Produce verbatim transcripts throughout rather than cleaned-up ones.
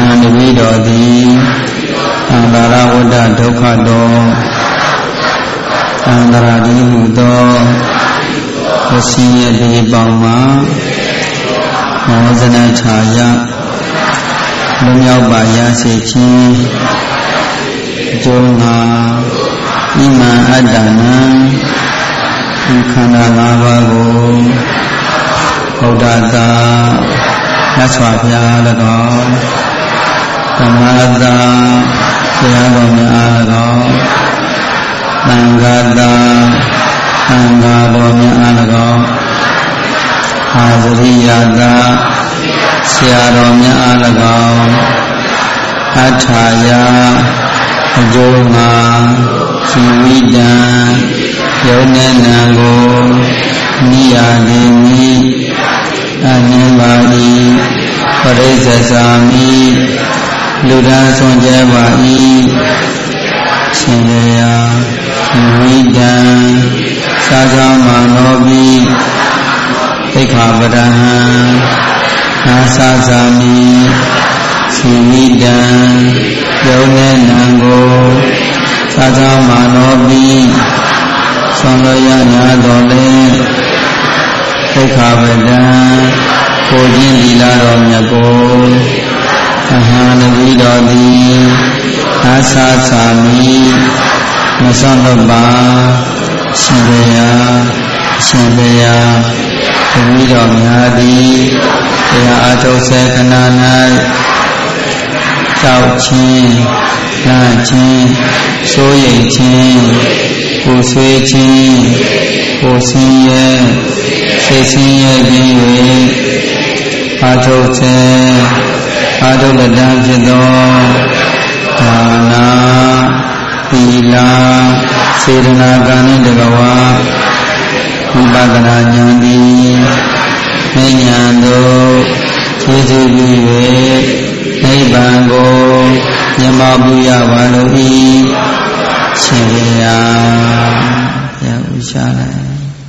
တဝိတော်သည်အန္တရာဝတ္တဒုက္ခတောအန္တရာတိဟုသောဝစီယတိပေါင်းမှာမောဇနခြာယလွမြောက်ပါရစေခြင်းအကျိုးငါဣမံအတ္တနံဒီခန္ဓာ၅ပါးကိုဘုဒ္ဓသာမြတ်စွာဘုရား၎င်းဓမ္မသာဘုရားတော်များအား၎င်းသံဃာသာသံဃာတော်များအား၎င်းအာဇရိယသာဆရာတော်များအား၎င်းအထာယအကျိုးငါဇီဝိတံယုံနေနံကိုနိယာတိမိအနည်းပါ၏ပရိစ္ဆေသာမိလူဒန်းဆွန်ကြပါ၏ရှင်ရယာဇီဝိတံသာသမာနောပိသိက္ခာပဒံနာသာသာမိဇီဝိတံယုံနေနံကိုသာသမာနောပိဆွန်လျာနာတော်လဲသိက္ခာပဒံကိုခြင်းသီလတော်မြတ်ကိုအဟံတဝိတော်သည်အာသာသာမိမဆွန်လို့ပါရှင်ဘုရားရှင်ဘုရားတဝိတော်များသည်တရားအထုတ်စေခဏ၌ကြောက်ခြင်းလန့်ခြင်းစိုးရိမ်ခြင်းကိုယ်ဆွေးခြင်းကိုယ်ဆင်းရဲစိတ်ဆင်းရဲခြင်း၍အထုတ်စေအထုတ်လက်တန်းဖြစ်သောဒါနာသီလစေတနာကံနှင့်တကဝဝိပဿနာဉာဏ်သည်ဉာဏ်တို့ခြေစွပြု၍နိဗ္ဗာန်ကိုမြတ်မောပြုရပါလို့ဤရှင်ဘုရားဘုရားဥရှာလိုက်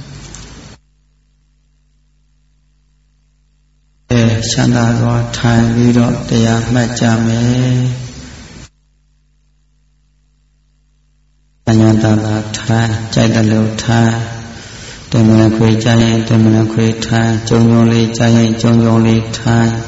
အဲချမ်းသာစွာထိုင်ပြီးတော့တရားမှတ်ကြမယ်အញ្ញတသာထိုင်ကြိုက်တယ်လို့ထိုင်တမန်ခွေကြရင်တမန်ခွေထိုင်ကြုံကြုံလေးကြရင်ကြုံကြုံလေးထိုင်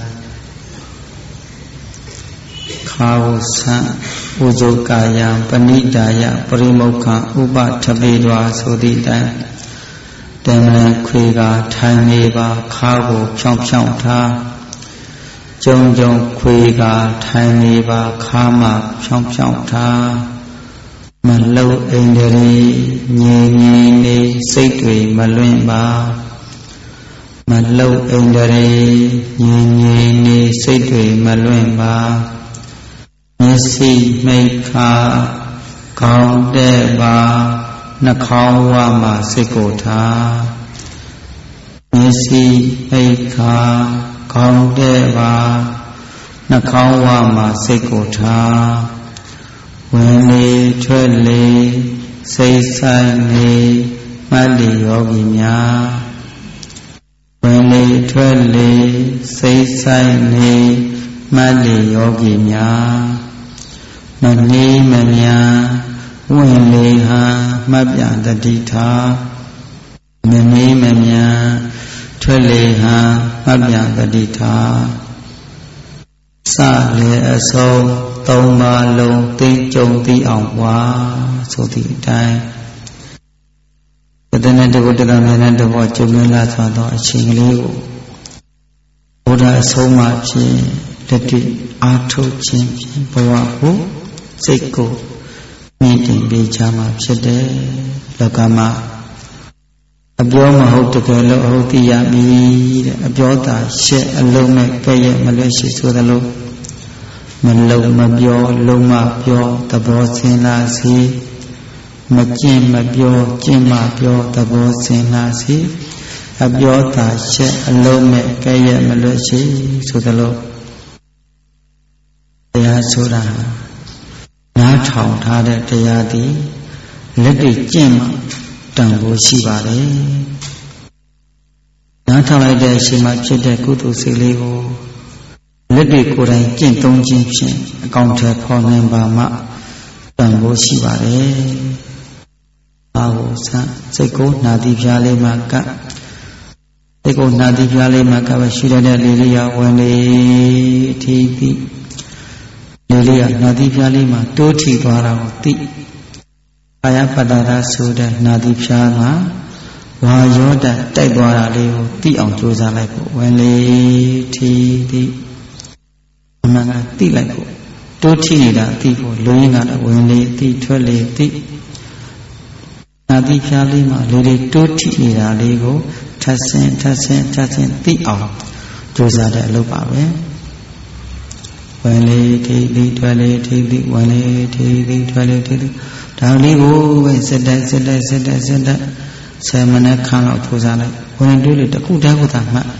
ခါဝဆံဥဇုကာယံပဏိဒါယပရိမုခံဥပထပေတွာဆိုသည့်တိုင်တမန်ခွေကထိုင်နေပါခါကိုဖြောင်းဖြောင်းထားကြုံကြုံခွေကထိုင်နေပါခါမှဖြောင်းဖြောင်းထားမလုံအိန္ဒြေငြိမ်ငြိမ်နေစိတ်တွေမလွင့်ပါမလုံအိန္ဒြေငြိမ်ငြိမ်နေစိတ်တွေမလွင့်ပါမျက်စိမိတ်ခါခေါင်းတဲ့ပါနှာခေါင်းဝမှာစိတ်ကိုထားမျက်စိမိတ်ခါခေါင်းတဲ့ပါနှာခေါင်းဝမှာစိတ်ကိုထားဝင်လေထွက်လေစိတ်ဆိုင်နေမှတ်လေယောဂီများဝင်လေထွက်လေစိတ်ဆိုင်နေမှတ်လေယောဂီများမနေမများဝင်လေဟာမှတ်ပြတတိထားမနေမများထွက်လေဟာမှတ်ပြတတိထားစလေအစုံသုံးပါလုံးသိကြုံသိအောင်ဝါဆိုသည့်အတိုင်းတဏှတကုတ္တရမြတ်တဘောကျုံမြလာစွာသောအချိန်ကလေးကိုဘုရားအဆုံးမှဖြင့်လက်တွေ့အားထုတ်ခြင်းဖြင့်ဘဝကိုစိတ်ကိုမြင့်တင်ပေးချမှာဖြစ်တယ်လောကမှာအပြောမဟုတ်တကယ်လို့ဟုတ်သိရမည်တဲ့အပြောသာရှက်အလုံးနဲ့ကြည့်ရမလွတ်ရှိဆိုသလိုမလုံမပြောလုံးမပြောသဘောစင်လာစီမကျင့်မပြောကျင့်မပြောသဘောစင်လာစီအပြောသာရှက်အလုံးနဲ့ကြည့်ရမလွတ်ရှိဆိုသလိုတရားဆိုတာနားထောင်ထားတဲ့တရားသည်လက်တွေ့ကျင့်မှတန်ဖိုးရှိပါတယ်နားထောင်လိုက်တဲ့အချိန်မှာဖြစ်တဲ့ကုသိုလ်စိတ်လေးကိုလက်တွေကိုယ်တိုင်ကျင့်သုံးခြင်းဖြင့်အကောင့်ထဲပေါ်နိုင်ပါမှတန်ဖိုးရှိပါတယ်။အာဟုစံစိတ်ကိုနာတိပြားလေးမှာကပ်စိတ်ကိုနာတိပြားလေးမှာကပ်ပဲရှိရတဲ့လေးလေးရဝင်လေအထီးသည့်လေးလေးရနာတိပြားလေးမှာတိုးထီသွားတာကိုသိအာယပတ္တရာဆိုတဲ့နာတိပြားမှာဝါယောဓာတ်တိုက်သွားတာလေးကိုသိအောင်ကြိုးစားလိုက်ဖို့ဝင်လေထီးသည့်အမှန်ကသိလိုက်ဖို့တိုးထီနေတာသိဖို့လူရင်းကတော့ဝင်လေသိထွက်လေသိနာတိပြားလေးမှာလေးလေးတိုးထီနေတာလေးကိုထပ်ဆင်းထပ်ဆင်းထပ်ဆင်းသိအောင်ကြိုးစားတဲ့အလုပ်ပါပဲဝင်လေထီသည့်ထွက်လေထီသည့်ဝင်လေထီသည့်ထွက်လေထီသည့်ဒါလေးကိုပဲစက်တက်စက်တက်စက်တက်စက်တက်ဆယ်မိနစ်ခန့်လောက်ကြိုးစားလိုက်ဝင်တွေးလို့တစ်ခုတည်းကိုသာမှတ်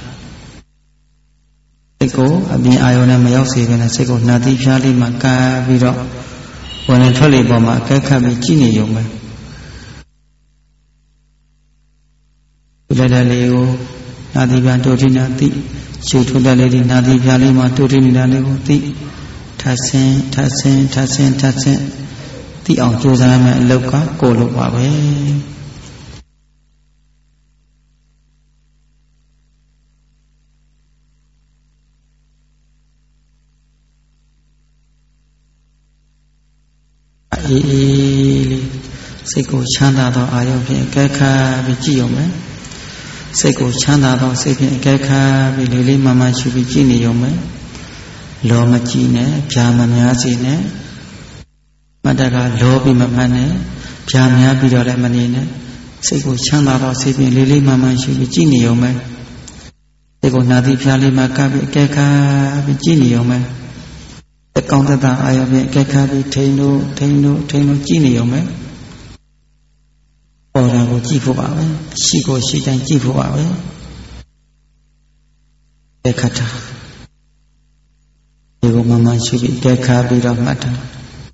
စိတ်ကိုအပြင်အာရုံနဲ့မရောက်စေဘဲနဲ့စိတ်ကိုနှာသီးဖြားလေးမှာကာပြီးတော့ဝင်လေထွက်လေပေါ်မှာအကဲခတ်ပြီးကြည့်နေရုံပဲဒီလက်တက်လေးကိုနှာသီးဖြားတိုးထိနာသိရှုထုတက်လေးဒီနှာသီးဖြားလေးမှာတိုးထိနေတာလေးကိုသိထပ်ဆင်းထပ်ဆင်းထပ်ဆင်းထပ်ဆင်းသိအောင်ကြိုးစားမယ်အလုပ်ကကိုယ်လုပ်ပါပဲအေးအေးလေးစိတ်ကိုချမ်းသာသောအာရုံဖြင့်အကဲခတ်ပြီးကြည့်ရုံပဲစိတ်ကိုချမ်းသာသောစိတ်ဖြင့်အကဲခတ်ပြီးလေးလေးမှန်မှန်ရှုပြီးကြည့်နေရုံပဲလောမကြည့်နဲ့ဖြာမများစေနဲ့မတ္တကလောပြီးမမှန်နဲ့ဖြာများပြီးတော့လည်းမနေနဲ့စိတ်ကိုချမ်းသာသောစိတ်ဖြင့်လေးလေးမှန်မှန်ရှုပြီးကြည့်နေရုံပဲစိတ်ကိုနှာသီးဖြာလေးမှကပ်ပြီးအကဲခတ်ပြီးကြည့်နေရုံပဲအကောင့်တတအာရုံဖြင့်အကဲခတ်ပြီးထိန်လို့ထိန်လို့ထိန်လို့ကြည့်နေရုံပဲပေါ်တာကိုကြည့်ဖို့ပါပဲရှိကိုရှိတိုင်းကြည့်ဖို့ပါပဲအကဲခတ်တာဒီကိုမှမှရှိပြီးအကဲခတ်ပြီးတော့မှတ်တာ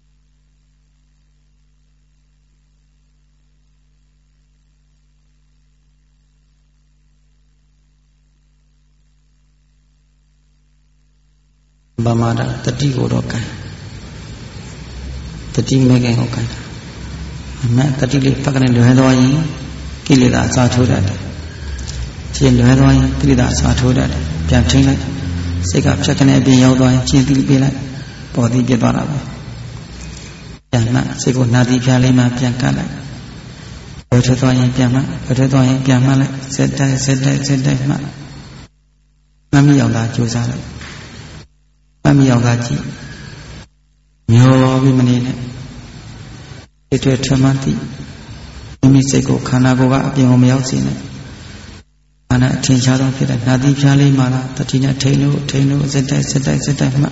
ဗမာဒတတိကိုတော့ကံတတိမဲ့ကံကိုကံအမှန်တတိလေးပက္ခနဲ့လွယ်သွားရင်ကိလေသာအစာထိုးတတ်တယ်ရှင်းလွယ်သွားရင်ကိလေသာအစာထိုးတတ်တယ်ပြန်ထိန်းလိုက်စိတ်ကဖြတ်ကနေအပြင်ရောက်သွားရင်ရှင်းသီးပေးလိုက်ပေါ်သီးပြသွားတာပဲပြန်မှစိတ်ကိုနာသီးဖြားလေးမှပြန်ကတ်လိုက်ဘယ်ထွက်သွားရင်ပြန်မှဘယ်ထွက်သွားရင်ပြန်မှလိုက်စက်တိုက်စက်တိုက်စက်တိုက်မှမမရောက်တာကြိုးစားလိုက်မမရောက်တာကြည့်မျောပြီးမနေနဲ့စိတ်တွေထမှန်းသိမိမိစိတ်ကိုခန္ဓာကိုယ်ကအပြင်ကိုမရောက်စေနဲ့ခန္ဓာအထင်ရှားဆုံးဖြစ်တဲ့နှာသီးဖြားလေးမှလားတတိနဲ့ထိန်လို့ထိန်လို့စက်တိုက်စက်တိုက်စက်တိုက်မှ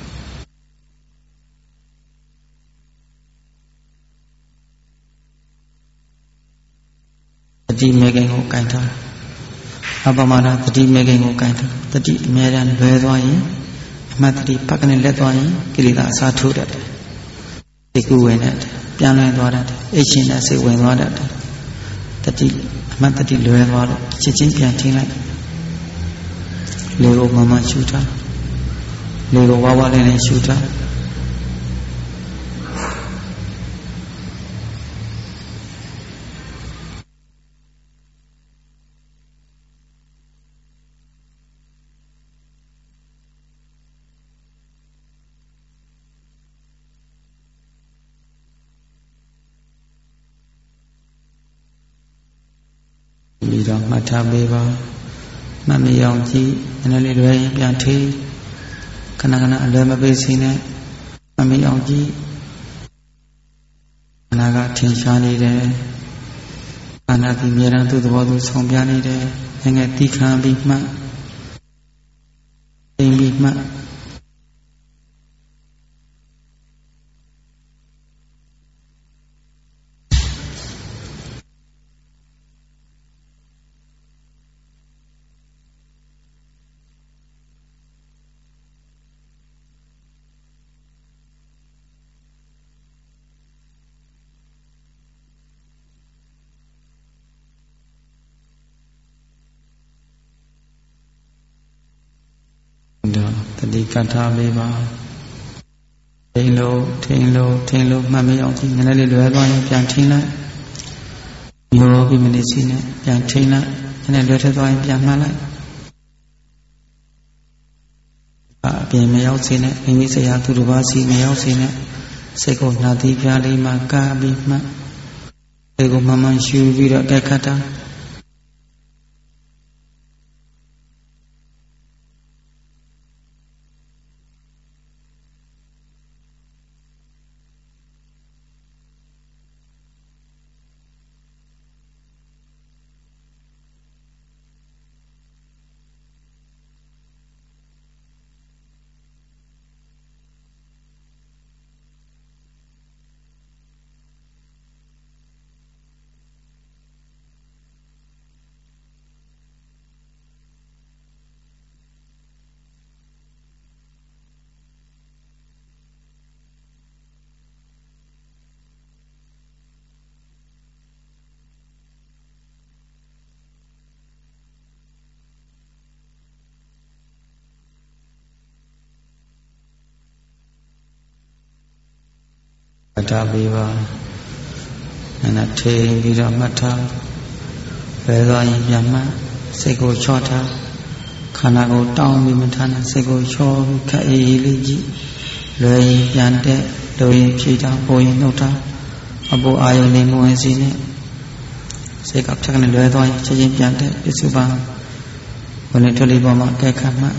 တတိမေခင်ကိုကင်ထားအပမနာတတိမေခင်ကိုကင်ထားတတိအမြဲတမ်းလွယ်သွားရင်အမှတ်တတိပက္ခနဲ့လက်သွားရင်ကိလေသာအစားထိုးတတ်တယ်စိတ်ကူးဝင်တတ်တယ်ပြန်လွင်သွားတတ်တယ်အိတ်ရှင်နဲ့စိတ်ဝင်သွားတတ်တယ်တတိအမှတ်တတိလွယ်သွားလို့ချက်ချင်းပြန်ထိလိုက်လေကိုမမရှူထားလေကိုဝါဝါလေးနဲ့ရှူထားပြီးတော့မှတ်ထားပေးပါမှတ်မရအောင်ကြည့်နည်းနည်းလေးလွယ်ရင်ပြန်ထိခဏခဏအလွယ်မပေးစေနဲ့မှတ်မရအောင်ကြည့်ခန္ဓာကထင်ရှားနေတယ်ခန္ဓာဒီမြေရန်သူ့သဘောသူဆောင်ပြနေတယ်ငယ်ငယ်တိခံပြီးမှတ်သိပြီးမှတ် đó tất đi cả tha bê ba thình lô thình lô thình lô mà mấy ông chị người này lừa bao nhiêu chẳng thình lại nhiều vì mình đi xin này chẳng thình lại cái này lừa theo bao nhiêu chẳng mà lại à vì mấy ông xin này mình sẽ học từ đầu xin mấy ông xin này sẽ có nhà đi về đây mà cả bị mà sẽ có mama siêu vi được cái khát ta ta bê ba nên thề vì đó mà tha về rồi nhắm mắt sẽ có cho tha khả năng có đau vì mình tha sẽ có cho cái lý gì rồi dàn để rồi chỉ ta bồi nấu ta ở bộ ai ở đây mua gì nè sẽ gặp chắc là rồi thôi cho nên dàn để cái sự bằng còn lại cho đi vào mọi cái khác mà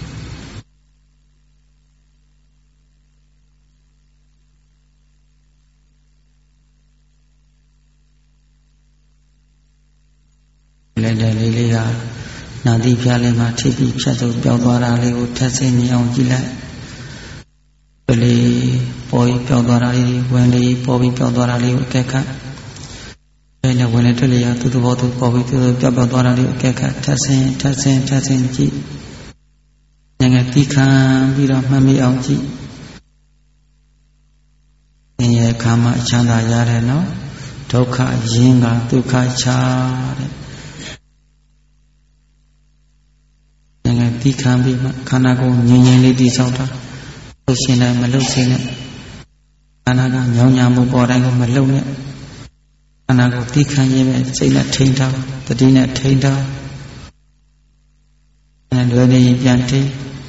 lên đây lấy lấy ra nào đi phía lên mà thiết bị phía sau béo to ra lấy một thắt xe nhiều chỉ lại rồi lấy bôi béo to ra đi quên lấy bôi béo to ra lấy một cái khác đây là quên lấy tôi lấy từ từ vào từ bôi từ béo béo to ra lấy một cái khác thắt xe thắt xe thắt xe chỉ những cái tí khám đi ra mà mấy ông chị những cái khám mà chán đã ra đấy nó đâu khá riêng cả tu khá cha đấy tí khám bị mà khả năng có nhiều nhiều lý đi sau đó lúc xin này mà lúc xin này khả năng có nhau nhau một bò đây mà lâu nữa khả năng có tí khám như vậy sẽ là thinh thao tất nhiên là thinh thao là đưa đi dàn thi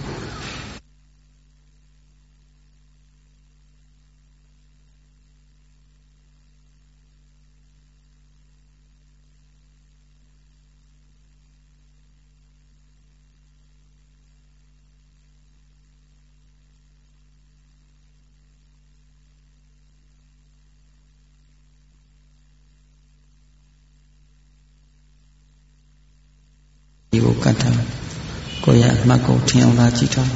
yêu cả thằng cô ya mà cô theo là chỉ cho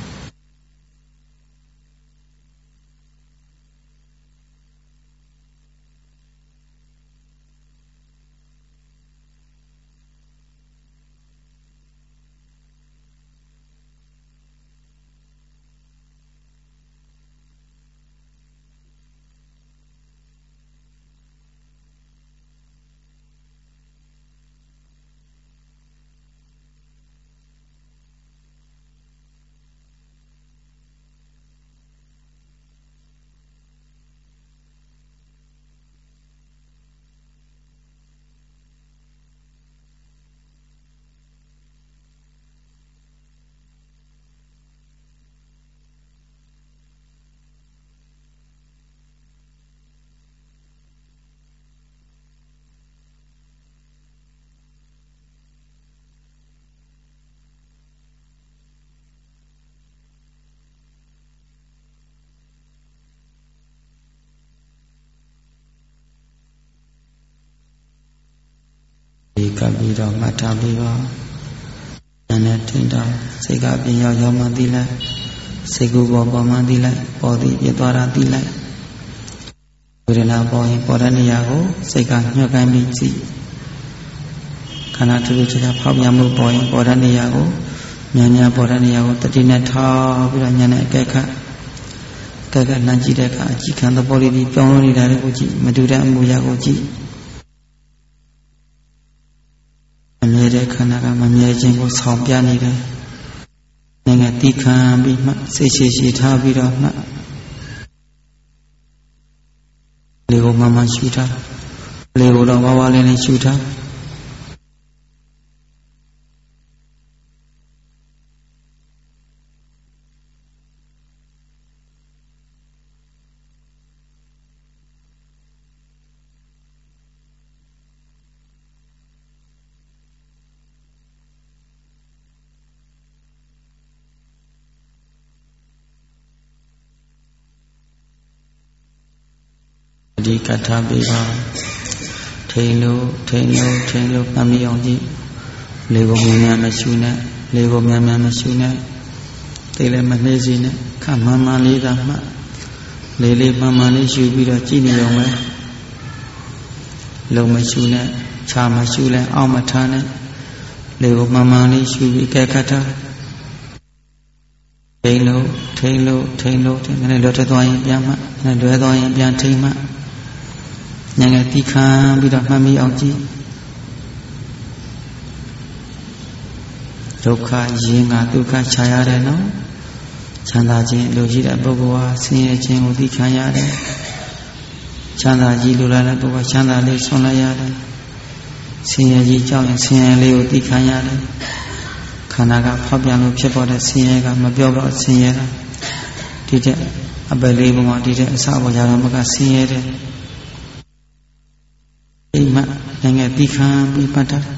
cả bị đó mà ta bị vào nên thỉnh thoảng sẽ gặp nhau nhau mà đi lại sẽ cứ bỏ bỏ mà đi lại bỏ đi về tòa ra đi lại rồi là bỏ bỏ ra nhà cô sẽ gặp nhau cái mình gì khả năng tôi chỉ là học nhà mua bỏ bỏ ra nhà cô nhà nhà bỏ ra nhà cô tất nhiên là thao bây giờ nhà này cái khác cái khác là chỉ để cả chỉ cần tôi bỏ đi đi trong đi ra đấy cô chị mà tôi đã mua nhà cô chị nghe đấy khả năng mà nghe trên cô sống bia này đấy nên တိခံပြီးမှစိတ်ရှိရှိထားပြီးတော့မှလေကိုမှမှရှုထားလေကိုတော့ဝါဝါလေးနဲ့ရှုထားဒီကထာပေးပါထိန်လို့ထိန်လို့ထိန်လို့မှတ်မိအောင်ကြည့်လေကိုမြန်မြန်မရှုနဲ့လေကိုမြန်မြန်မရှုနဲ့သိလည်းမနှေးစီနဲ့ခမှန်မှန်လေးကမှလေလေးမှန်မှန်လေးရှုပြီးတော့ကြည့်နေအောင်ပဲလုံးမရှုနဲ့ခြာမရှုလဲအောက်မထားနဲ့လေကိုမှန်မှန်လေးရှုပြီးကဲခတ်ထားထိန်လို့ထိန်လို့ထိန်လို့ထိန်နဲ့လွယ်ထွက်သွားရင်ပြန်မှနဲ့လွယ်သွားရင်ပြန်ထိန်မှဉာဏ်နဲ့တိခံပြီးတော့မှတ်မိအောင်ကြည့်ဒုက္ခရင်ကဒုက္ခခြားရတယ်နော်ချမ်းသာခြင်းလိုရှိတဲ့ပုဂ္ဂိုလ်ဟာဆင်းရဲခြင်းကိုသိခံရတယ်ချမ်းသာကြီးလိုလာတဲ့ပုဂ္ဂိုလ်ချမ်းသာလေးဆွံ့လိုက်ရတယ်ဆင်းရဲကြီးကြောင့်ဆင်းရဲလေးကိုသိခံရတယ်ခန္ဓာကဖောက်ပြန်လို့ဖြစ်ပေါ်တဲ့ဆင်းရဲကမပြောတော့ဆင်းရဲတာဒီတဲ့အပယ်လေးပုံမှာဒီတဲ့အစပေါ်ကြတော့မကဆင်းရဲတဲ့အိမ်မှာနိုင်ငံတိခံပြီးပတ်တာ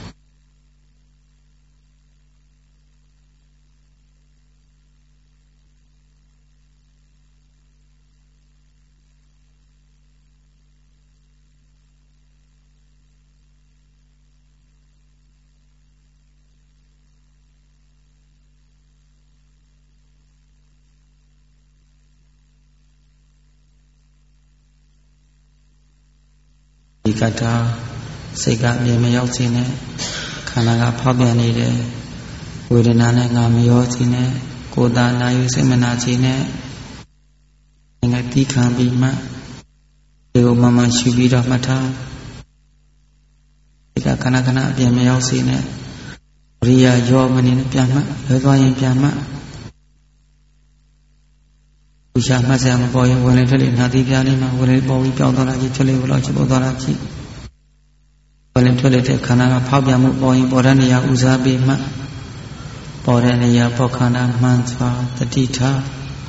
ဒီကထာစိတ်ကအမြင်မရောက်စေနဲ့ခန္ဓာကဖောက်ပြန်နေတယ်ဝေဒနာနဲ့ငါမရောစေနဲ့ကိုယ်သာနာယူစိတ်မနာစေနဲ့ငါတိခံပြီးမှဒီကိုမှမှရှုပြီးတော့မှတ်ထားဒီကခဏခဏအပြင်မရောက်စေနဲ့ဝိရိယရောမနေနဲ့ပြန်မှလွယ်သွားရင်ပြန်မှဥရှာမှတ်စရာမပေါ်ရင်ဝင်လေထွက်လေနာတိပြားလေးမှာဝင်လေပေါ်ပြီးပြောင်းသွားတာကြီးထွက်လေဘလို့ချက်ပေါ်သွားတာကြီးဝင်လေထွက်လေတဲ့ခန္ဓာကဖောက်ပြန်မှုပေါ်ရင်ပေါ်တဲ့နေရာဥစားပြီးမှပေါ်တဲ့နေရာပေါ်ခန္ဓာမှန်စွာတတိထား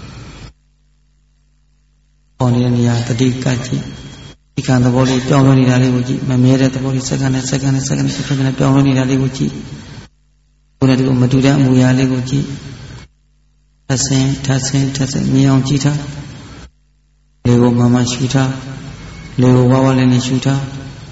ပေါ်နေတဲ့နေရာတတိကကြည့်ဒီခံသဘောလေးပြောင်းလဲနေတာလေးကိုကြည့်မမြဲတဲ့သဘောလေးစက္ကန့်နဲ့စက္ကန့်နဲ့စက္ကန့်နဲ့စက္ကန့်နဲ့ပြောင်းလဲနေတာလေးကိုကြည့်ကိုယ်နဲ့ဒီကိုမတူတဲ့အမူအရာလေးကိုကြည့်ထဆင်းထဆင်းထဆင်းမြင်အောင်ကြည့်ထားလေကိုမှမှရှုထားလေကိုဝါဝါလေးနဲ့ရှုထား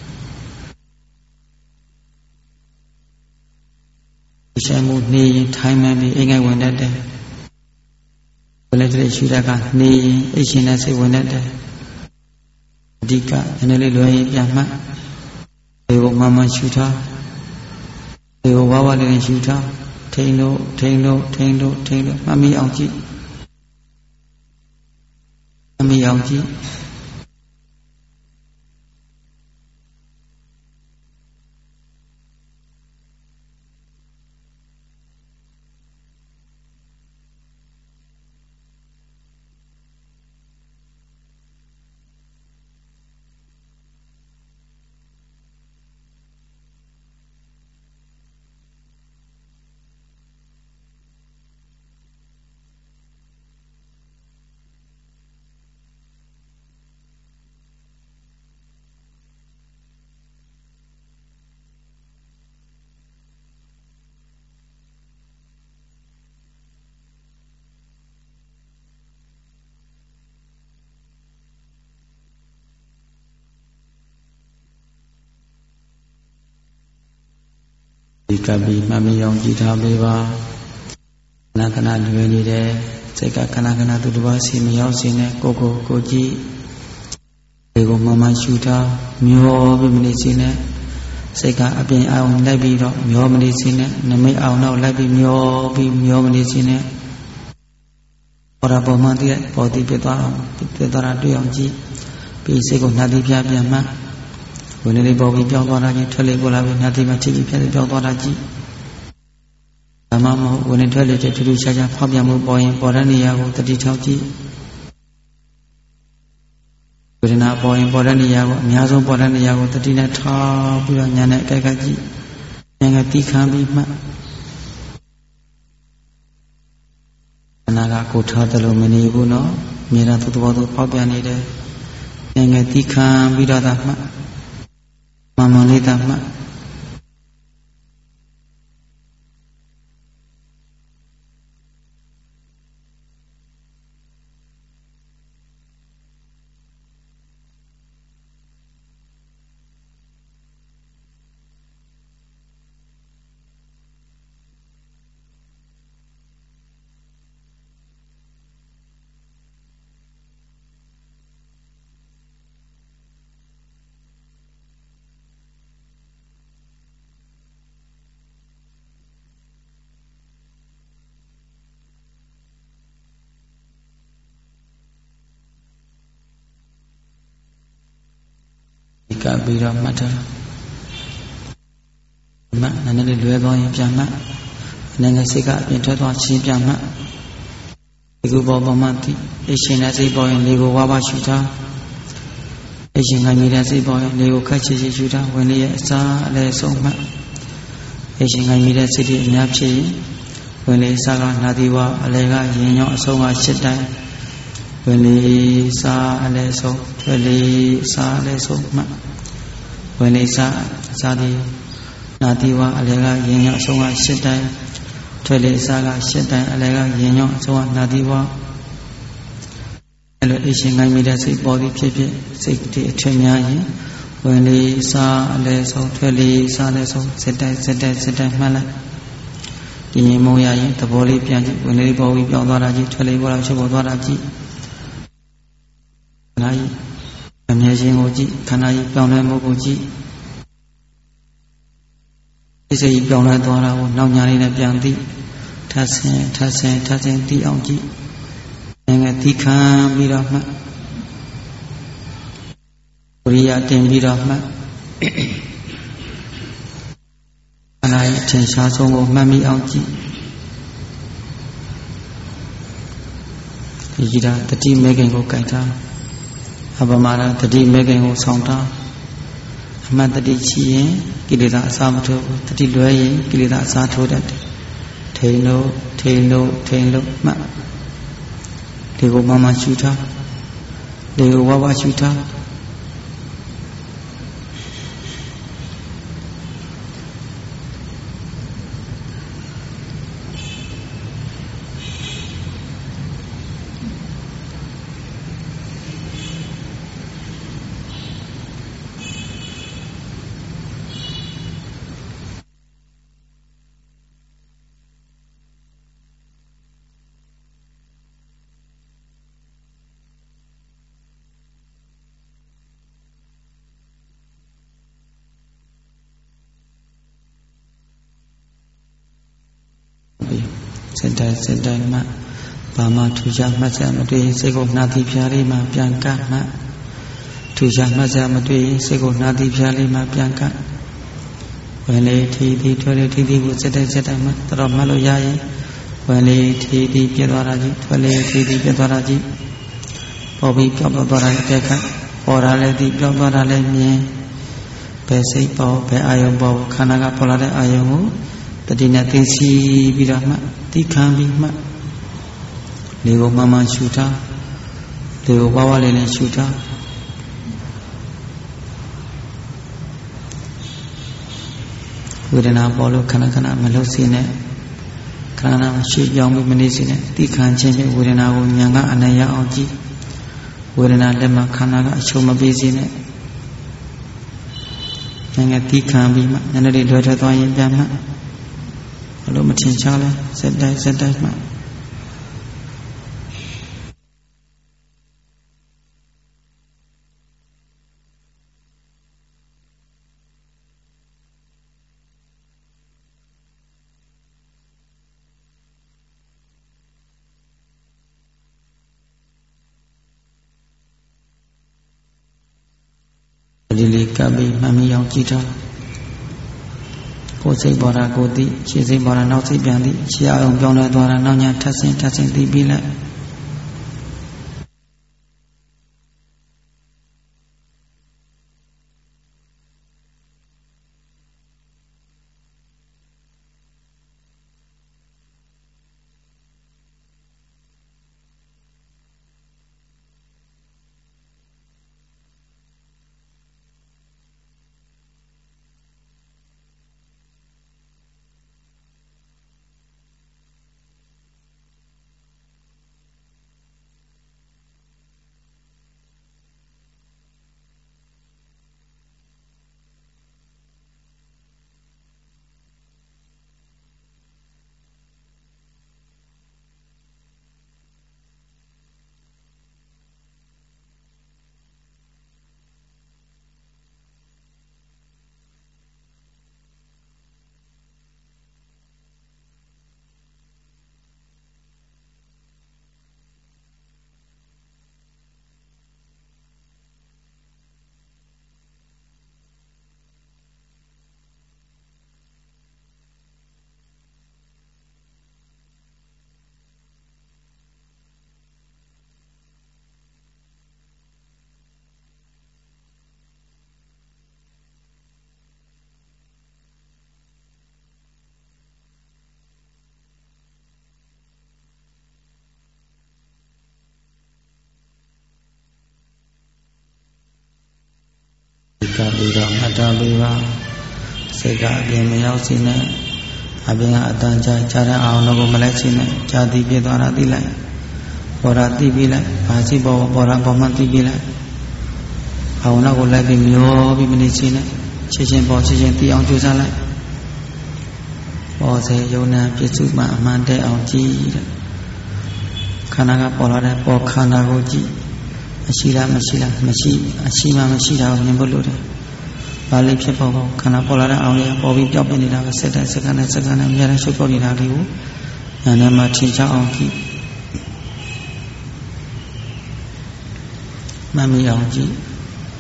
ဒီဆိုင်မှုနေရင်ထိုင်မှန်ပြီးအိမ်ငယ်ဝင်တတ်တယ်ဘယ်လဲတဲ့ရှုတတ်ကနေရင်အိတ်ရှင်နဲ့စိတ်ဝင်တတ်တယ်အဓိကနည်းနည်းလေးလွယ်ရင်ပြန်မှလေကိုမှမှရှုထားလေကိုဝါဝါလေးနဲ့ရှုထားထိန်လို့ထိန်လို့ထိန်လို့ထိန်လို့မှတ်မိအောင်ကြည့်မှတ်မိအောင်ကြည့်ဒီကပ်ပြီးမှတ်မိအောင်ကြည့်ထားပေးပါခဏခဏလွယ်နေတယ်စိတ်ကခဏခဏသူတစ်ပါးစီမရောက်စေနဲ့ကိုကိုကိုကြည့်ဒီကိုမှမှရှုထားမျောပြီးမနေစေနဲ့စိတ်ကအပြင်အောင်လိုက်ပြီးတော့မျောမနေစေနဲ့နမိတ်အောင်တော့လိုက်ပြီးမျောပြီးမျောမနေစေနဲ့ပေါ်တာပေါ်မှတည်းပေါ်တည်ပြသွားအောင်ပြသွားတာတွေ့အောင်ကြည့်ပြီးစိတ်ကိုနှာတိပြပြန်မှဝင်လေးပေါ်ပြီးပြောင်းသွားတာချင်းထွက်လေပေါ်လာပြီးနှာတိမှာချိပြီးပြန်ပြောင်းသွားတာကြည့်ဓမ္မမဟုတ်ဝင်နေထွက်လေတဲ့ထူးထူးခြားခြားဖောက်ပြန်မှုပေါ်ရင်ပေါ်တဲ့နေရာကိုတတိထောက်ကြည့်ဝေဒနာပေါ်ရင်ပေါ်တဲ့နေရာကိုအများဆုံးပေါ်တဲ့နေရာကိုတတိနဲ့ထောက်ပြီးတော့ညာနဲ့အကြိုက်ကကြည့်ဉာဏ်ကတိခံပြီးမှတ်အနာကကိုထားတယ်လို့မနေဘူးနော်မြေတာသူ့သဘောသူဖောက်ပြန်နေတယ်ဉာဏ်ကတိခံပြီးတော့သာမှတ်မှန်မှန်လေးသာမှတ်ကပြီးတော့မှတ်ထားမှတ်နည်းနည်းလေးလွဲသွားရင်ပြန်မှတ်နည်းငယ်စိတ်ကအပြင်ထွက်သွားချင်းပြန်မှတ်ဒီကုဘောပမတိအရှင်နဲ့စိတ်ပေါ်ရင်လေကိုဝါးပါရှုထားအရှင်ကညီတဲ့စိတ်ပေါ်ရင်လေကိုခက်ချစ်ချစ်ရှုထားဝင်လေရဲ့အစားအလဲဆုံးမှတ်အရှင်ကညီတဲ့စိတ်တွေအများဖြစ်ရင်ဝင်လေစားကနာတိဝအလဲကရင်ညောအဆုံးကရှစ်တိုင်းဝင်လေစားအလဲဆုံးထွက်လေစားအလဲဆုံးမှတ်ဝင်လေစားစားသည်နာတိဝအလဲကရင်ညောအဆုံးကရှစ်တိုင်းထွက်လေစားကရှစ်တိုင်းအလဲကရင်ညောအဆုံးကနာတိဝအဲ့လိုအရှင်ငိုင်းမိတဲ့စိတ်ပေါ်သည်ဖြစ်ဖြစ်စိတ်တွေအထင်များရင်ဝင်လေစားအလဲဆုံးထွက်လေစားလဲဆုံးစက်တိုင်းစက်တိုင်းစက်တိုင်းမှတ်လိုက်ဒီရင်မုံရရင်သဘောလေးပြန်ကြည့်ဝင်လေပေါ်ပြီးပြောင်းသွားတာကြည့်ထွက်လေပေါ်လာချုပ်ပေါ်သွားတာကြည့်ခန္ဓာကြီးအမြဲရှင်ကိုကြည့်ခန္ဓာကြီးပြောင်းလဲမှုကိုကြည့်ဒီစိတ်ပြောင်းလဲသွားတာကိုနောက်ညာလေးနဲ့ပြန်သိထပ်ဆင်းထပ်ဆင်းထပ်ဆင်းသိအောင်ကြည့်ငယ်တိခံပြီးတော့မှဝိရိယတင်ပြီးတော့မှခန္ဓာရဲ့အထင်ရှားဆုံးကိုမှတ်မိအောင်ကြည့်ဒီကြည်တာတတိမေခင်ကိုကြိုက်တာအပမာဒတတိမေခင်ကိုဆောင်တာအမှတ်တတိချီရင်ကိလေသာအစားမထိုးဘူးတတိလွဲရင်ကိလေသာအစားထိုးတတ်တယ်ထိန်လို့ထိန်လို့ထိန်လို့မှတ်ဒီကိုမမရှုထားဒီကိုဝါဝရှုထားစက်တိုင်းစက်တိုင်းမှဘာမှထူးခြားမှတ်စရာမတွေ့ရင်စိတ်ကိုနှာသီးဖြားလေးမှပြန်ကပ်မှထူးခြားမှတ်စရာမတွေ့ရင်စိတ်ကိုနှာသီးဖြားလေးမှပြန်ကပ်ဝင်လေထီးထီးထွက်လေထီးထီးကိုစက်တိုင်းစက်တိုင်းမှတော့မှတ်လို့ရရင်ဝင်လေထီးထီးပြတ်သွားတာကြီးထွက်လေထီးထီးပြတ်သွားတာကြီးပေါ်ပြီးပြောင်းသွားတာတဲ့ခါပေါ်လာလေဒီပြောင်းသွားတာလည်းမြင်ဘယ်စိတ်ပေါ်ဘယ်အာယုံပေါ်ခန္ဓာကပေါ်လာတဲ့အာယုံကိုတတိနဲ့သိစီပြီးတော့မှတိခံပြီးမှလေကိုမှန်မှန်ရှုထားလေကိုဝါဝလေးနဲ့ရှုထားဝေဒနာပေါ်လို့ခဏခဏမလှုပ်စေနဲ့ခဏခဏရှုပြောင်းပြီးမနေစေနဲ့တိခံခြင်းဖြင့်ဝေဒနာကိုဉာဏ်ကအနံ့ရအောင်ကြည့်ဝေဒနာလက်မှာခန္ဓာကအချုံမပေးစေနဲ့ဉာဏ်ကတိခံပြီးမှနည်းနည်းလေးလွယ်ထွက်သွားရင်ပြန်မှဘလို့မထင်ရှားလဲစက်တိုင်းစက်တိုင်းမှဒီလေးကပ်ပြီးမှတ်မိအောင်ကြည့်ထားကိုကိုယ်စိတ်ပေါ်တာကိုသိရှေ့စိတ်ပေါ်တာနောက်စိတ်ပြန်သိရှေ့အောင်ပြောင်းလဲသွားတာနောက်ညာထပ်ဆင်းထပ်ဆင်းသိပြီးလိုက်ကပြီးတော့မှတ်သားပေးပါစိတ်ကအပြင်မရောက်စေနဲ့အပြင်ကအတန်ကြာကြားတဲ့အောင်တော့ကိုမလိုက်စေနဲ့ကြာတိပြသွားတာသိလိုက်ပေါ်တာသိပြီးလိုက်ဘာစီပေါ်ပေါ်တာပေါ်မှသိပြီးလိုက်အောင်တော့ကိုလိုက်ပြီးမျောပြီးမနေစေနဲ့ချင်းချင်းပေါ်ချင်းချင်းသိအောင်ကြိုးစားလိုက်ပေါ်စေယုံနာပြည့်စုံမှအမှန်တည်းအောင်ကြည့်တဲ့ခန္ဓာကပေါ်လာတဲ့ပေါ်ခန္ဓာကိုကြည့်မရှိလားမရှိလားမရှိအရှိမှမရှိတာကိုမြင်ဖို့လိုတယ်။ဘာလေးဖြစ်ပေါ်ပေါ်ခန္ဓာပေါ်လာတဲ့အောင်လေးပေါ်ပြီးပြောက်ပြနေတာပဲစက်တဲ့စက္ကန့်နဲ့စက္ကန့်နဲ့အများနဲ့ရှုပ်ပေါ်နေတာလေးကိုညာနဲ့မှထင်ရှားအောင်ကြည့်။မှတ်မိအောင်ကြည့်။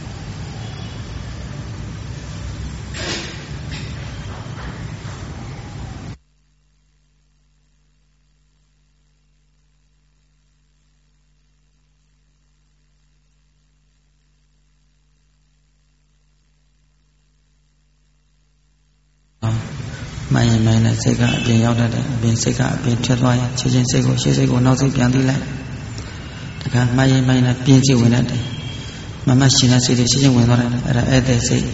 မှန်ရင်မှန်တဲ့စိတ်ကအပြင်ရောက်တတ်တယ်အပြင်စိတ်ကအပြင်ထွက်သွားရင်ချင်းချင်းစိတ်ကိုရှေ့စိတ်ကိုနောက်စိတ်ပြန်သိလိုက်တခါမှန်ရင်မှန်တဲ့ပြင်းစိတ်ဝင်တတ်တယ်မမရှင်တဲ့စိတ်တွေရှင်းရှင်းဝင်သွားတယ်အဲ့ဒါအဲ့တဲ့စိတ်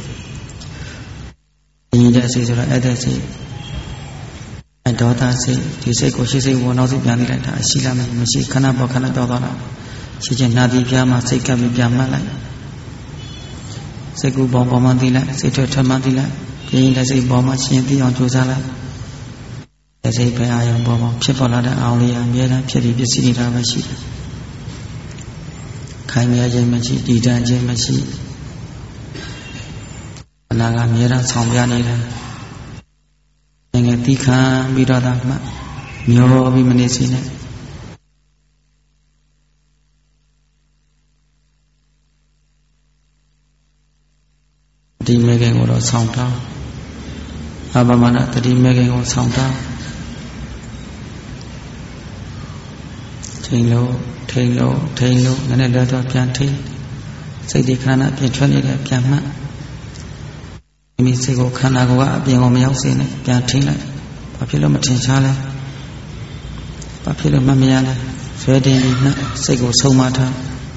ညီတဲ့စိတ်ဆိုတာအဲ့တဲ့စိတ်အဒေါသစိတ်ဒီစိတ်ကိုရှေ့စိတ်ကိုနောက်စိတ်ပြန်သိလိုက်တာအရှိလားမရှိခဏပေါ်ခဏပြောသွားတာရှင်းချင်းနာတိပြားမှာစိတ်ကပ်ပြီးပြန်မှတ်လိုက်စိတ်ကူပေါ်ပေါ်မှသိလိုက်စိတ်ထွက်ထွက်မှသိလိုက်ပြင်းတဲ့စိတ်ပေါ်မှာရှင်းသိအောင်ကြိုးစားလိုက်တဲ့စိတ်ပဲအာရုံပေါ်မှာဖြစ်ပေါ်လာတဲ့အောင်လေးအမြဲတမ်းဖြစ်ပြီးပြည့်စည်နေတာပဲရှိတယ်ခိုင်မြဲခြင်းမရှိတည်တံ့ခြင်းမရှိအနာကအမြဲတမ်းဆောင်ပြနေတယ်ငယ်တိခံပြီးတော့တာမှမျောပြီးမနေစေနဲ့ဒီမေခင်ကိုတော့ဆောင်ထားအပမနာတတိမေခင်ကိုဆောင်ထားထိန်လို့ထိန်လို့ထိန်လို့နည်းနည်းတော့ပြန်ထိန်စိတ်ဒီခန္ဓာပြင်ထွက်နေတယ်ပြန်မှတ်မိမိစိတ်ကိုခန္ဓာကိုယ်ကအပြင်ကိုမရောက်စေနဲ့ပြန်ထိန်လိုက်ဘာဖြစ်လို့မထင်ရှားလဲဘာဖြစ်လို့မမရလဲဆွဲတင်ပြီးမှစိတ်ကိုဆုံးမထား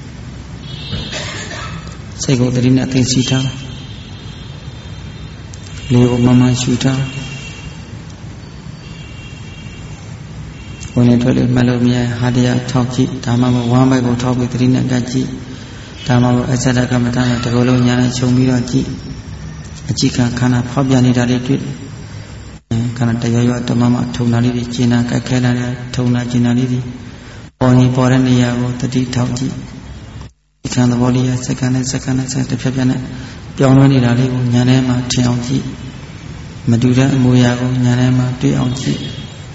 စိတ်ကိုတတိနဲ့သိသိထားလေကိုမမှန်ရှုထားဝင်နေထွက်လို့မှတ်လို့မရဟာတရားထောက်ကြည့်ဒါမှမဟုတ်ဝမ်းဘက်ကိုထောက်ပြီးတတိနဲ့ကတ်ကြည့်ဒါမှမဟုတ်အစ္ဆဒကမ္မထာနဲ့တကောလုံးညာနဲ့ခြုံပြီးတော့ကြည့်အကြည့်ခံခန္ဓာဖောက်ပြန်နေတာလေးတွေ့ခန္ဓာတရားရောဓမ္မမှာထုံတာလေးတွေကျင်နာကတ်ခဲတာလေးထုံတာကျင်နာလေးတွေပေါ်နေပေါ်တဲ့နေရာကိုတတိထောက်ကြည့်ဒီခံသဘောလေးရစက္ကန့်နဲ့စက္ကန့်နဲ့စက္ကန့်တစ်ဖြတ်ဖြတ်နဲ့ပြောင်းလဲနေတာလေးကိုညာထဲမှာထင်အောင်ကြည့်မတူတဲ့အမူအရာကိုညာထဲမှာတွေ့အောင်ကြည့်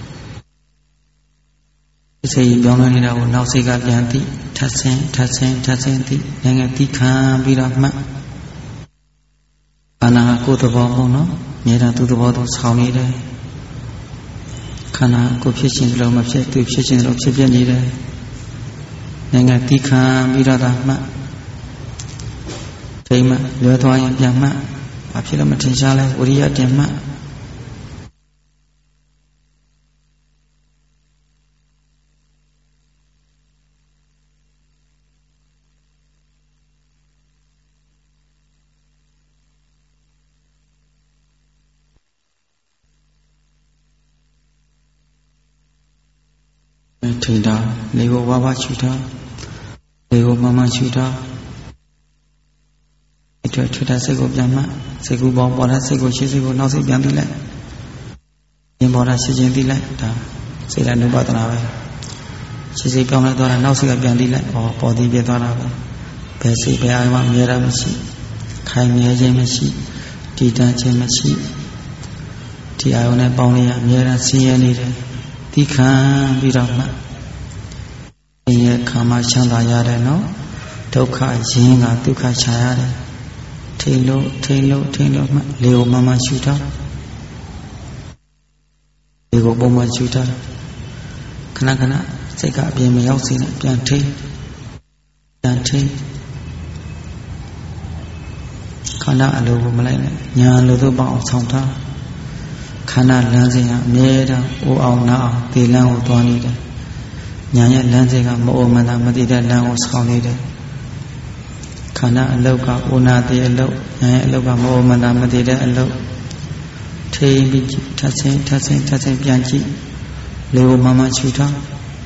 စိတ်ပြောင်းလဲနေတာကိုနောက်စိတ်ကပြန်သိထပ်ဆင်းထပ်ဆင်းထပ်ဆင်းသိငယ်ငယ်သိခံပြီးတော့မှတ်ဘာနာကိုယ်သဘောပေါ့နော်မြေတာသူ့သဘောသူဆောင်နေတယ်ခန္ဓာကိုဖြစ်ခြင်းတလုံးမဖြစ်သူဖြစ်ခြင်းတလုံးဖြစ်ပြနေတယ်နိုင်ငံတိခံပြီးတော့တာမှဒိမ့်မှလွယ်သွားရင်ပြန်မှဘာဖြစ်လို့မထင်ရှားလဲဝိရိယတင်မှထိန်တာလေကိုဝါဝါချူတာလေကိုမမချူတာအထွတ်ထွတ်တဲ့စိတ်ကိုပြန်မှစိတ်ကူပေါင်းပေါ်တဲ့စိတ်ကိုရှေ့စိတ်ကိုနောက်စိတ်ပြန်ပြီးလိုက်ရင်ပေါ်တာရှင်းချင်းပြီးလိုက်ဒါစိတ်ဓာတ်နုပါဒနာပဲရှေ့စိတ်ပြောင်းလဲသွားတာနောက်စိတ်ကပြန်ပြီးလိုက်ဟောပေါ်ပြီးပြသွားတာပဲဘယ်စိတ်ဘယ်အာရုံမှမြဲတာမရှိခိုင်မြဲခြင်းမရှိတည်တံ့ခြင်းမရှိဒီအာရုံနဲ့ပေါင်းလိုက်ရအမြဲတမ်းဆင်းရဲနေတယ်တိခံပြီးတော့မှအင်းရဲ့ခါမှချမ်းသာရတယ်နော်ဒုက္ခရင်းကဒုက္ခချာရတယ်ထိန်လို့ထိန်လို့ထိန်လို့မှလေကိုမမရှူထားလေကိုပုံမှန်ရှူထားခဏခဏစိတ်ကအပြင်မရောက်စေနဲ့ပြန်ထိန်ပြန်ထိန်ခန္ဓာအလိုကိုမလိုက်နဲ့ညာလိုသို့ပေါအောင်ဆောင်ထားခန္ဓာလမ်းစဉ်ကအမြဲတမ်းအိုးအောင်နားအောင်ဒီလမ်းကိုသွားနေတယ်ညာရဲ့လမ်းစဉ်ကမအိုမနာမတည်တဲ့လမ်းကိုဆောင်နေတယ်ခန္ဓာအလုတ်ကအိုနာတည်အလုတ်ညာရဲ့အလုတ်ကမအိုမနာမတည်တဲ့အလုတ်ထိန်ပြီးထပ်ဆင်းထပ်ဆင်းထပ်ဆင်းပြန်ကြည့်လေကိုမမချူထား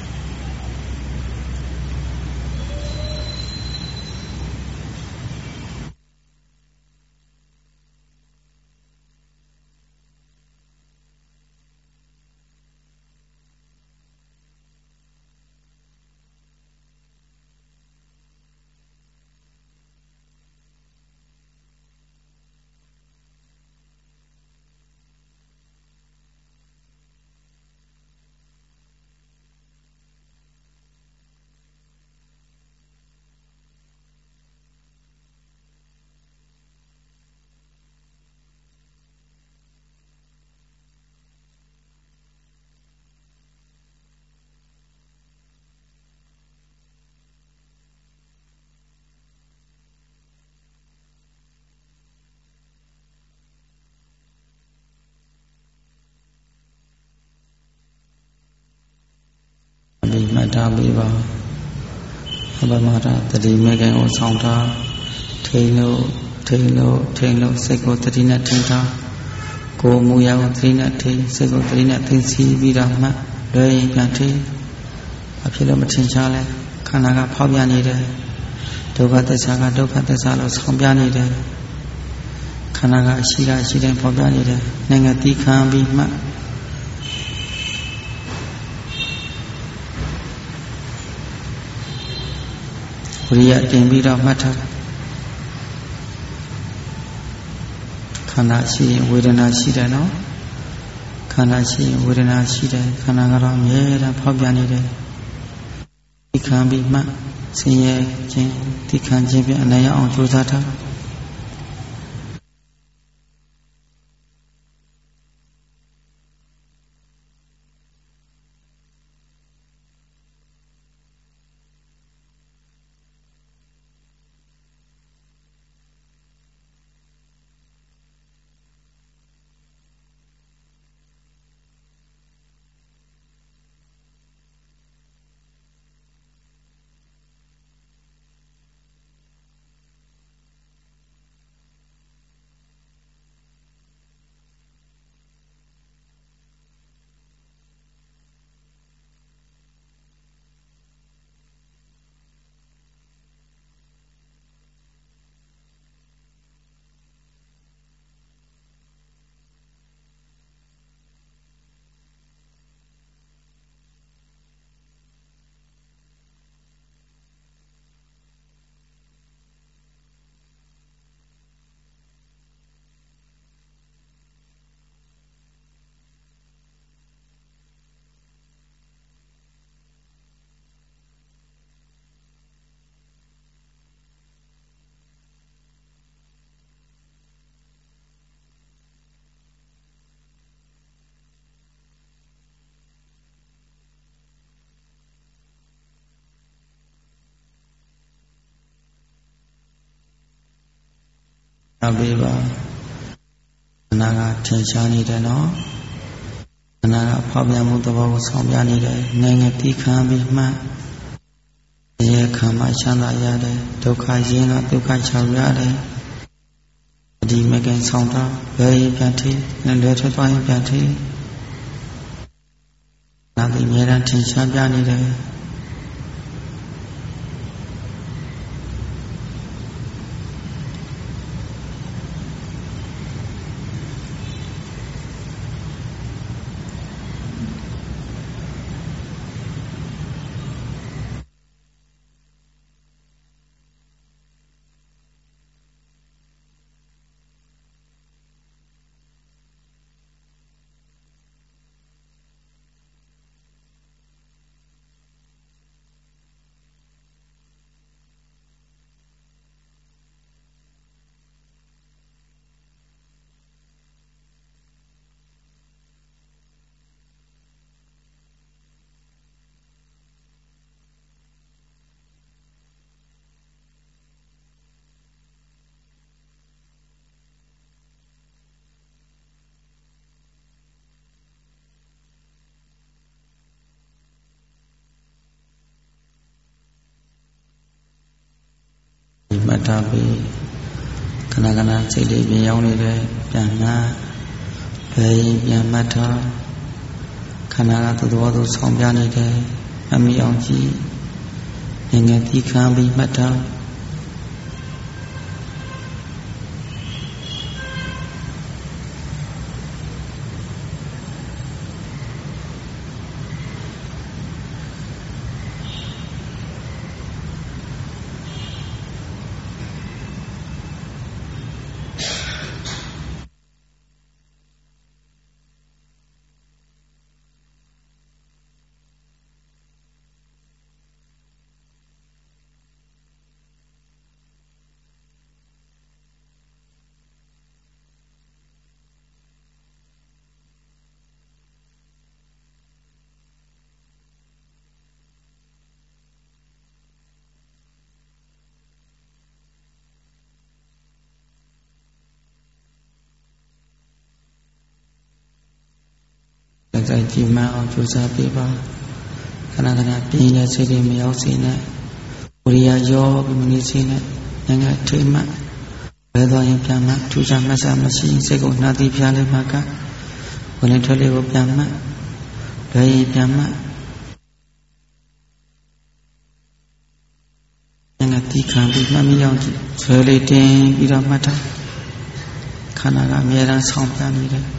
မှတ်ထားပေးပါအဘမတာတတိမေခင်ကိုဆောင်ထားထိန်လို့ထိန်လို့ထိန်လို့စိတ်ကိုတတိနဲ့ထိန်ထားကိုယ်မူရကိုတတိနဲ့ထိန်စိတ်ကိုတတိနဲ့ထိန်စီပြီးတော့မှလွယ်ရင်ပြန်ထိန်ဘာဖြစ်လို့မထင်ရှားလဲခန္ဓာကဖောက်ပြန်နေတယ်ဒုက္ခသစ္စာကဒုက္ခသစ္စာလို့ဆောင်ပြနေတယ်ခန္ဓာကအရှိတာရှိတိုင်းဖောက်ပြန်နေတယ်နိုင်ငံတိခံပြီးမှဝိရိယတင်ပြီးတော့မှတ်ထားခန္ဓာရှိရင်ဝေဒနာရှိတယ်နော်ခန္ဓာရှိရင်ဝေဒနာရှိတယ်ခန္ဓာကတော့အမြဲတမ်းဖောက်ပြန်နေတယ်တိခံပြီးမှဆင်းရဲခြင်းတိခံခြင်းဖြင့်အနည်းရအောင်ကြိုးစားထားထားပေးပါခန္ဓာကထင်ရှားနေတယ်နော်ခန္ဓာကဖောက်ပြန်မှုသဘောကိုဆောင်ပြနေတယ်နိုင်ငံတိခံပြီးမှရေခံမှချမ်းသာရတယ်ဒုက္ခရင်းတော့ဒုက္ခချောင်ရတယ်ဒီမကင်ဆောင်တော့ဘယ်ရင်ပြန်ထိလွယ်ထွက်သွားရင်ပြန်ထိနာတိအများအားထင်ရှားပြနေတယ်မှတ်ထားပြီးခဏခဏစိတ်လေးပြင်ရောက်နေတယ်ပြန်မှဘယ်ရင်ပြန်မှတ်ထားခန္ဓာကသဘောသူဆောင်ပြနေတယ်အမိအောင်ကြည့်ငငယ်တိခံပြီးမှတ်ထားစိုက်ကြည့်မှအောင်ကြိုးစားပေးပါခဏခဏပြင်းတဲ့စိတ်တွေမရောက်စေနဲ့ဝိရိယရောပြီးမနေစေနဲ့ငါထိမှဘယ်သွားရင်ပြန်မှထူးခြားမှတ်စမရှိစိတ်ကိုနှာသီးဖျားလေးမှကဝင်လေထွက်လေကိုပြန်မှဘယ်ရင်ပြန်မှငါတိခံပြီးမှတ်မိအောင်ကြည့်ဆွဲလေးတင်ပြီးတော့မှတ်ထားခန္ဓာကအမြဲတမ်းဆောင်ပြနေတယ်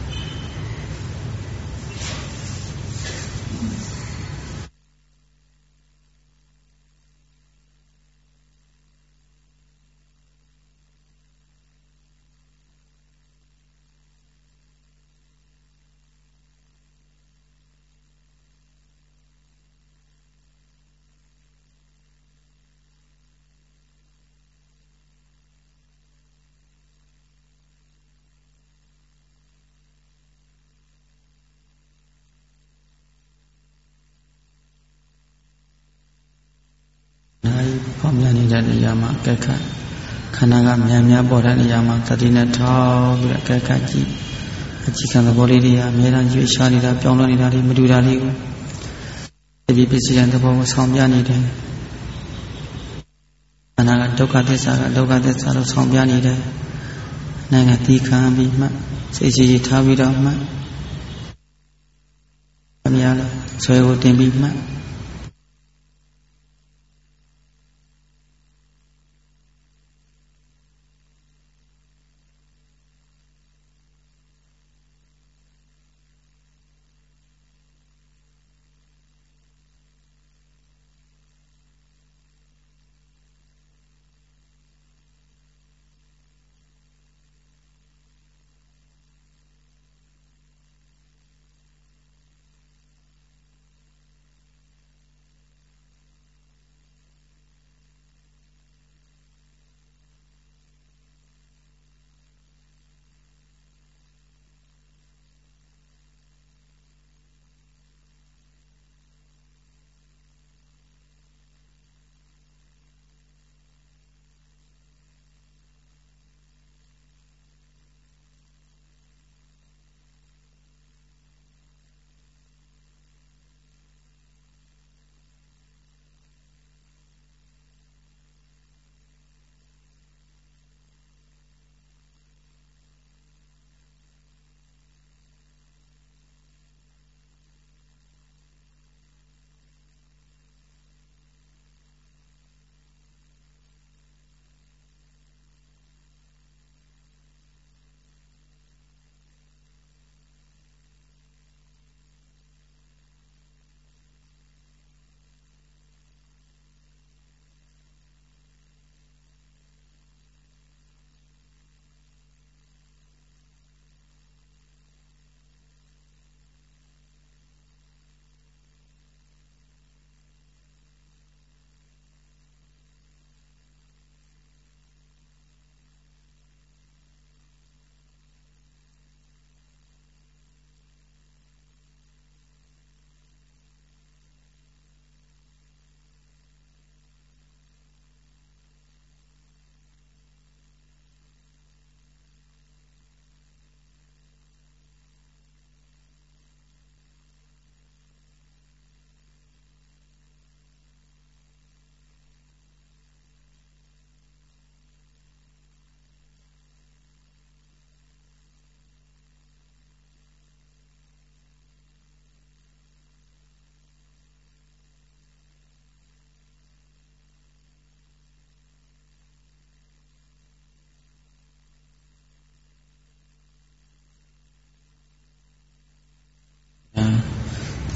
ဖောက်ပြန်နေတဲ့နေရာမှာကဲခတ်ခန္ဓာကမြန်မြန်ပေါ်တဲ့နေရာမှာသတိနဲ့ထောက်ပြီးတော့ကဲခတ်ကြည့်အကြည့်ခံသဘောလေးတွေကအများအားရွေ့ရှားနေတာပြောင်းလဲနေတာတွေမတူတာလေးကိုဒီပစ္စည်းတဲ့သဘောကိုဆောင်ပြနေတယ်ခန္ဓာကဒုက္ခသစ္စာကဒုက္ခသစ္စာလို့ဆောင်ပြနေတယ်နိုင်ငံသီးခံပြီးမှစိတ်ကြီးထားပြီးတော့မှအများလဲဆွဲကိုတင်ပြီးမှ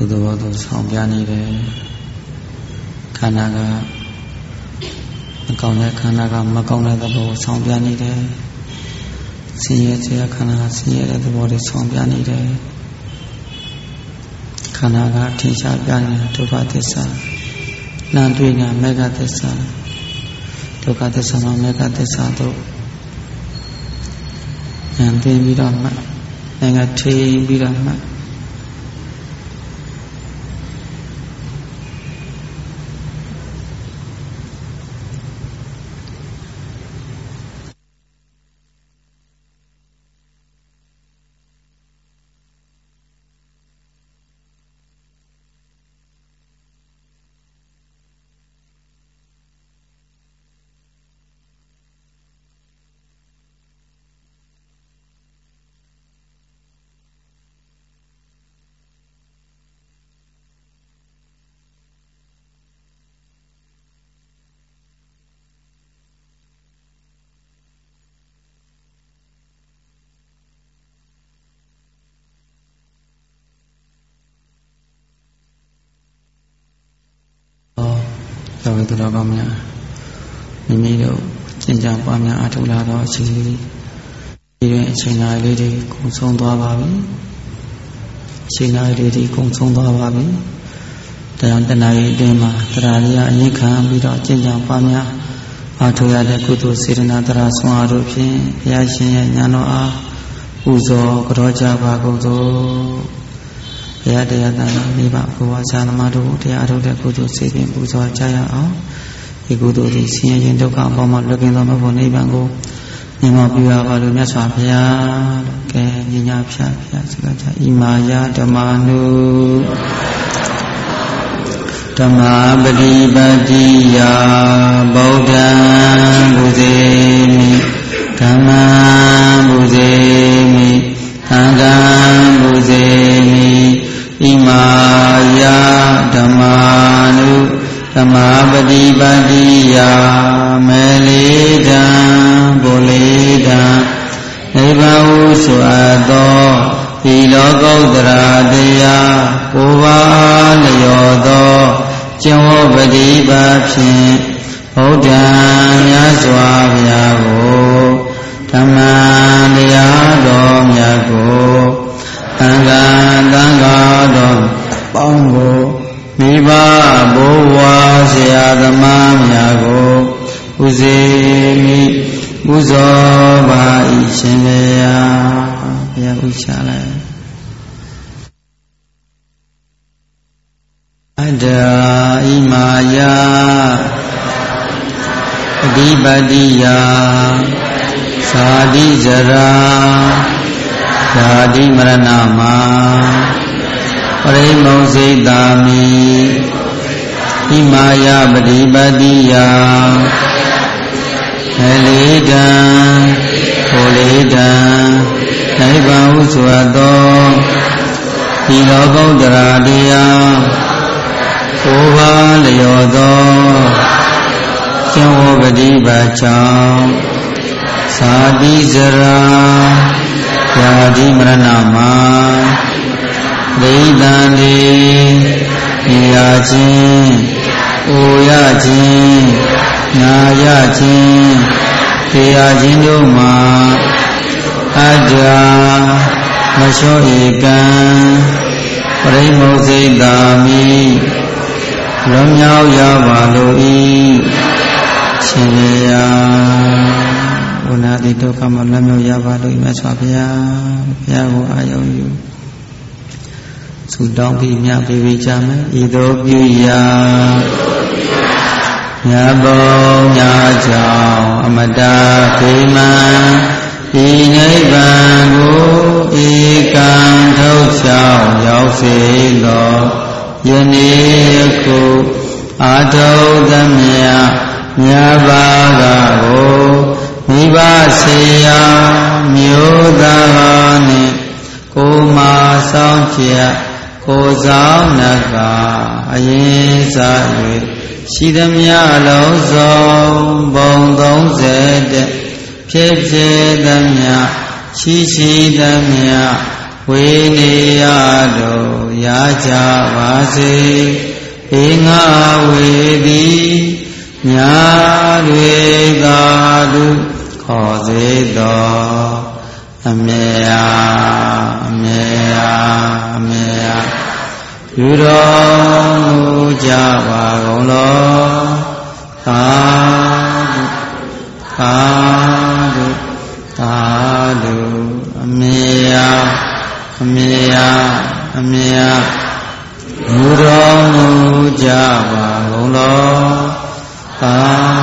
သိုလ်သူဆောင်ပြနေတယ်ခန္ဓာကမကောင်းတဲ့ခန္ဓာကမကောင်းတဲ့သဘောဆောင်ပြနေတယ်ဆင်းရဲခြင်းခန္ဓာကဆင်းရဲတဲ့သဘောတွေဆောင်ပြနေတယ်ခန္ဓာကထင်ရှားပြနေတာဒုက္ခသစ္စာလမ်းတွေ့နေတာမေဃသစ္စာဒုက္ခသစ္စာမှာမေဃသစ္စာတို့ဉာဏ်သိပြီးတော့မှနိုင်ငံထိပြီးတော့မှတော်တော်ကောင်းများမိမိတို့ကျင့်ကြံပွားများအထောက်လာတော့အချိန်လေးဒီတွင်အချိန်နာလေးတွေကုန်ဆုံးသွားပါပြီအချိန်နာလေးတွေကုန်ဆုံးသွားပါပြီတရားတဏှာရဲ့အတွင်းမှာတရားလေးအရင်ခံပြီးတော့ကျင့်ကြံပွားများအထောက်ရတဲ့ကုသိုလ်စေတနာတရားဆွမ်းအားတို့ဖြင့်ဘုရားရှင်ရဲ့ဉာဏ်တော်အားပူဇော်ကြောကြပါကုန်သောဘုရားတရားတန်ခါမိဘဘုရားဆရာသမားတို့တရားထုတ်တဲ့ကုသိုလ်စေပင်ပူဇော်ကြရအောင်ဒီကုသိုလ်သည်ဆင်းရဲခြင်းဒုက္ခအပေါ်မှာလွတ်ကင်းသောမဖို့နိဗ္ဗာန်ကိုမြင်မောပြုရပါလို့မြတ်စွာဘုရားကဲညညာဖြာဖြာစကားကြဣမာယဓမ္မနုဓမ္မပฏิပတ်တိယဗုဒ္ဓံဘုဇေမိဓမ္မံဘုဇေမိသံဃံဘုဇေမိဣမာယဓမ္မနုဓမ္မပฏิပတ်တိယမေလေတံဘုလေတံနိဗ္ဗာန်ဟုဆိုအပ်သောဒီလောကုတ္တရာတရားကိုယ်ပါလျော်သောကျင့်ဝတ်ပฏิပတ်ဖြင့်ဘုဒ္ဓံမြတ်စွာဘုရားကိုဓမ္မတရားတော်မြတ်ကိုသံဃာသံဃာတော်ပေါင်းကိုမိဘဘိုးဘွားဆရာသမားများကိုဥစေမိပူဇော်ပါ၏ရှင်ဘုရားဘုရားဥချလိုက်အတ္တဣမာယအဓိပတိယသာတိဇရာဓာတိမရဏမှာပရိမုံစိတ်တာမိဣမာယပฏิပတ်တိယမေလေတံဘုလေတံနိဗ္ဗာန်ဟုဆိုအပ်သောဒီလောကုတ္တရာတရားကိုယ်ပါလျော်သောကျင့်ဝတ်ပฏิပတ်ကြောင့်သာတိဇရာဓာတိမရဏမှာဒိဋ္ဌံဒီနေရခြင်းအိုရခြင်းနာရခြင်းခေရခြင်းတို့မှာအတ္တမလျှောဧကံပရိမုတ်စိတ်တာမိလွန်မြောက်ရပါလို့ဤရှင်ဘုရားဘုနာတိဒုက္ခမလွန်မြောက်ရပါလို့မြတ်စွာဘုရားဘုရားကိုအာရုံယူဆုတောင်းပြီးမြတ်ပေးကြမယ်ဤသို့ပြုရာမြတ်ဘုံညာကြောင့်အမတခေမံဤနိဗ္ဗာန်ကိုဧကံထုတ်ချောင်းရောက်စေသောယနေ့ခုအာထုသမြတ်မြတ်ဘာကကိုမိဘဆေယမျိုးသားနှင့်ကိုမာဆောင်ချက်ကိုဆောင်နကအရင်စား၍ရှိသမျှလုံးစုံဘုံသုံးဆယ်တဖြစ်ဖြစ်သမျှရှိရှိသမျှဝေနေရတို့ရာကြပါစေဧငါဝေသည်ညာတွေသာဓုခေါ်စေတော်အမေယာအမေယာအမေယာယူတော်မူကြပါကုန်လောသာဓုသာဓုသာဓုအမေယာအမေယာအမေယာယူတော်မူကြပါကုန်လောသာ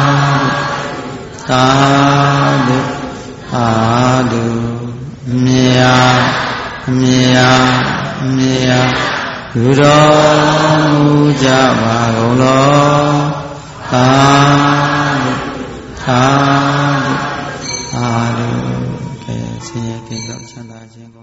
သာဓုသာဓုအမေယာအမေယာအမေယာယူတော်မူကြပါကုန်လောသာဓုသာဓုသာဓုကဲဆင်းရဲကိစ္စချမ်းသာခြင်း